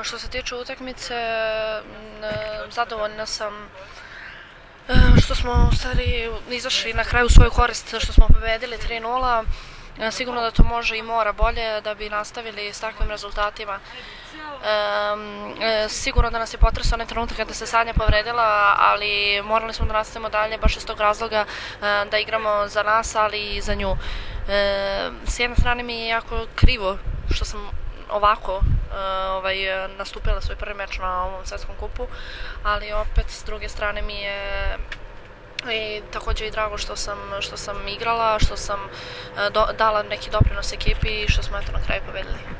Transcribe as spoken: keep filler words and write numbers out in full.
Što se tiče utakmice, zadovoljna sam što smo u stvari izašli na kraju u svoju korist, što smo pobedili tri nula. Sigurno da to može i mora bolje da bi nastavili s takvim rezultatima. E, sigurno da nas je potresao onaj trenutak kada se Sanja povredila, ali morali smo da nastavimo dalje baš iz tog razloga e, da igramo za nas, ali i za nju. E, s jedne strane mi je jako krivo što sam ovako uh, ovaj, nastupila svoj prvi meč na ovom svetskom kupu, ali opet s druge strane mi je i takođe i drago što sam, što sam igrala, što sam uh, do, dala neki doprinos ekipi i što smo eto na kraju pobedili.